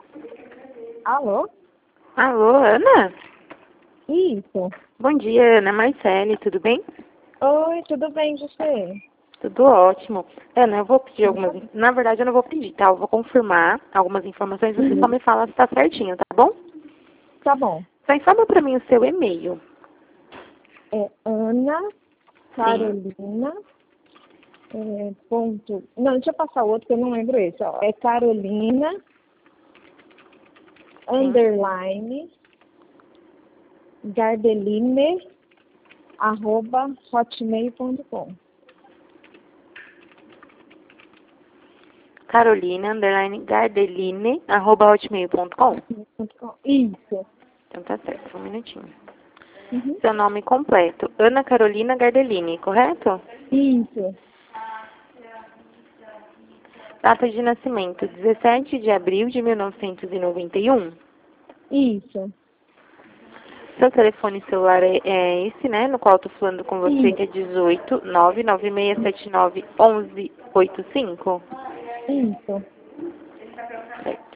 Alô? Alô, Ana? Isso. Bom dia, Ana Marcele, tudo bem? Oi, tudo bem, você? Tudo ótimo. Ana, eu vou pedir algumas... Na verdade, eu não vou pedir, tá? Eu vou confirmar algumas informações, você só me fala se tá certinho, tá bom? Tá bom. Só informa pra mim o seu e-mail. É Ana Carolina. Ponto. Não, deixa eu passar o outro que eu não lembro esse. Ó. É Carolina underline Gardeline @hotmail.com. Carolina, underline, gardeline, @hotmail.com. Isso. Então tá certo, um minutinho. Uhum. Seu nome completo, Ana Carolina Gardeline, correto? Isso. Data de nascimento, 17 de abril de 1991. Isso. Seu telefone celular é esse, né? No qual eu tô falando com você, Isso. que é 18 99679 1185. Isso. Certo.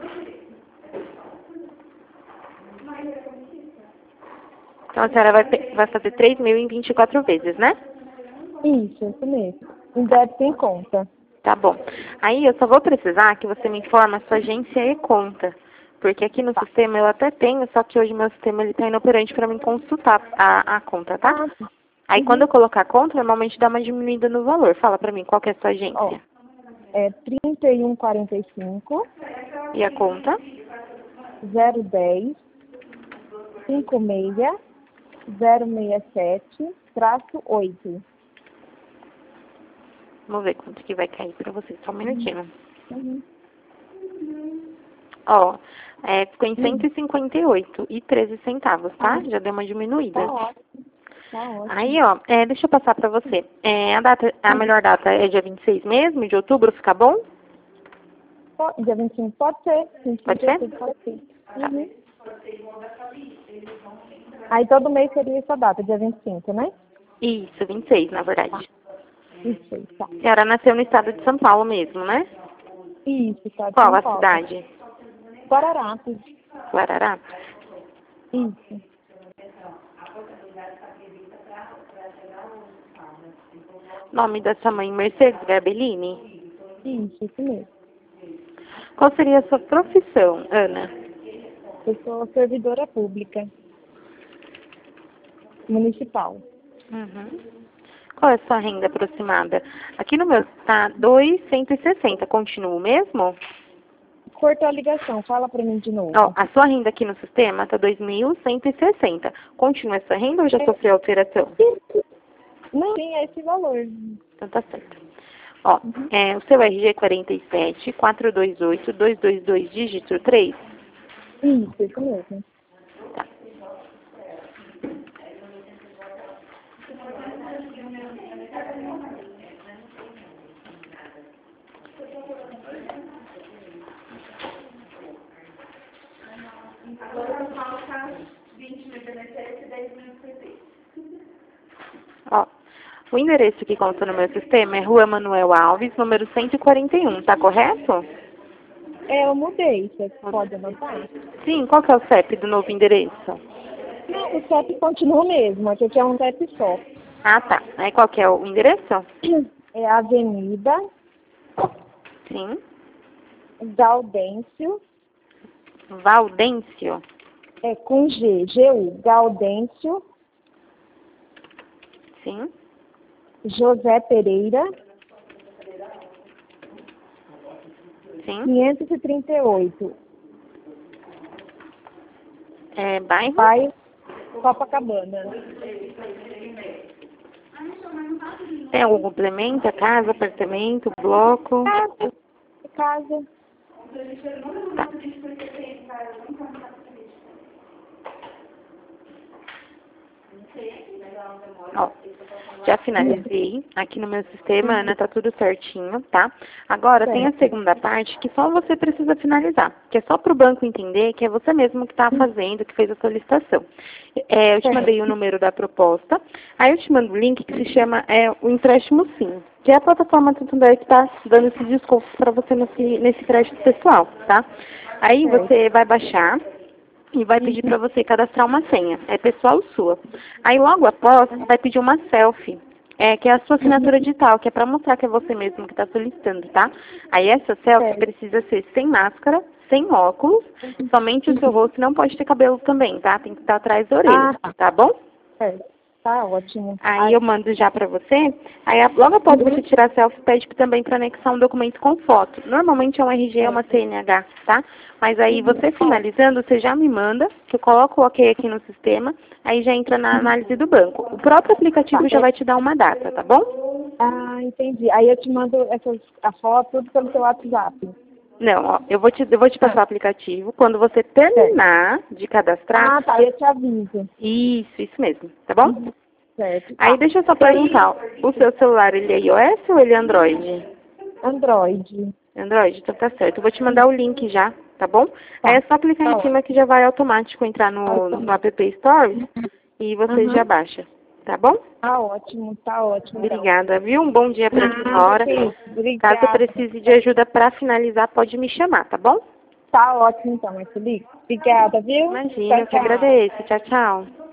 Então a senhora vai fazer 3.000 em 24 vezes, né? Isso mesmo. Em débito em conta. Tá bom. Aí eu só vou precisar que você me informe a sua agência e conta. Porque aqui no sistema eu até tenho, só que hoje meu sistema ele tá inoperante para mim consultar a conta, tá? Ah, Aí quando eu colocar a conta, normalmente dá uma diminuída no valor. Fala pra mim qual que é a sua ó. agência. É 3145 E a conta? 010 56 067 -8. Vamos ver quanto que vai cair pra você. Só um minutinho. Uhum. Ó, ficou em 158,13 centavos, tá? Já deu uma diminuída. Tá ótimo. Tá ótimo. Aí, ó, deixa eu passar pra você. A melhor data é dia 26 mesmo, de outubro, fica bom? Dia 25 pode ser. 25 Pode de ser? outubro pode ser. Tá. Uhum. Aí todo mês seria essa data, dia 25, né? Isso, 26, na verdade. Isso aí, tá. A senhora nasceu no estado de São Paulo mesmo, né? Isso, tá de Qual São a Paulo. cidade? Guararapes. Guarará? Isso. Nome da sua mãe, Mercedes Garbellini? Isso mesmo. Qual seria a sua profissão, Ana? Eu sou servidora pública municipal. Uhum. Qual é a sua renda aproximada? Aqui no meu tá 2.160. Continua o mesmo? Cortou a ligação, fala pra mim de Ó, novo. a sua renda aqui no sistema tá 2.160. Continua essa renda ou já sofreu alteração? Não, sim, é esse valor. Então tá certo. Ó, o seu RG é 47 428 222 dígito 3. Isso mesmo. Tá. Ó, o endereço que consta no meu sistema é Rua Manuel Alves, número 141, tá correto? Eu mudei, você pode anotar? Sim, qual que é o CEP do novo endereço? Não, o CEP continua o mesmo, aqui é um CEP só. Ah, tá. Aí qual que é o endereço? É Avenida Sim. Gaudêncio, Valdêncio. com G-U, Gaudêncio, Sim. José Pereira, Sim. 538, Bairro? bairro Copacabana. Tem algum complemento? Casa, apartamento, bloco? Casa. Tá. Ó, Já finalizei aqui no meu sistema, Ana, tá tudo certinho, tá? Agora tem a segunda parte que só você precisa finalizar, que é só para o banco entender que é você mesmo que está fazendo, que fez a solicitação. Eu te mandei o número da proposta, aí eu te mando o link que se chama o empréstimo sim, que é a plataforma do Santander que está dando esse desconto para você nesse crédito pessoal, tá? Aí você vai baixar e vai pedir para você cadastrar uma senha. É pessoal sua. Aí logo após, vai pedir uma selfie, que é a sua assinatura digital, que é para mostrar que é você mesmo que está solicitando, tá? Aí essa selfie precisa ser sem máscara, sem óculos, somente o seu rosto, não pode ter cabelo também, tá? Tem que estar atrás da orelha, tá bom? Tá ótimo. Aí eu mando já pra você. Aí logo após você tirar a selfie, pede também para anexar um documento com foto. Normalmente é um RG, uma CNH, tá? Mas aí você finalizando, você já me manda, que eu coloco o ok aqui no sistema, aí já entra na análise do banco. O próprio aplicativo já vai te dar uma data, tá bom? Ah, entendi. Aí eu te mando a foto tudo pelo seu WhatsApp. Não, ó, eu vou te passar o aplicativo. Quando você terminar de cadastrar... Ah, tá, eu te aviso. Isso mesmo, tá bom? Certo. Aí deixa eu só perguntar, o seu celular, ele é iOS ou ele é Android? Android. Android, então tá certo. Eu vou te mandar o link já, tá bom? Aí é só clicar em cima que já vai automático entrar no App Store e você já baixa, tá bom? Tá ótimo, tá ótimo. Obrigada, viu? Um bom dia pra senhora. Obrigada. Caso precise de ajuda pra finalizar, pode me chamar, tá bom? Tá ótimo então, Felipe. Obrigada, viu? Imagina, eu que agradeço. Tchau, tchau.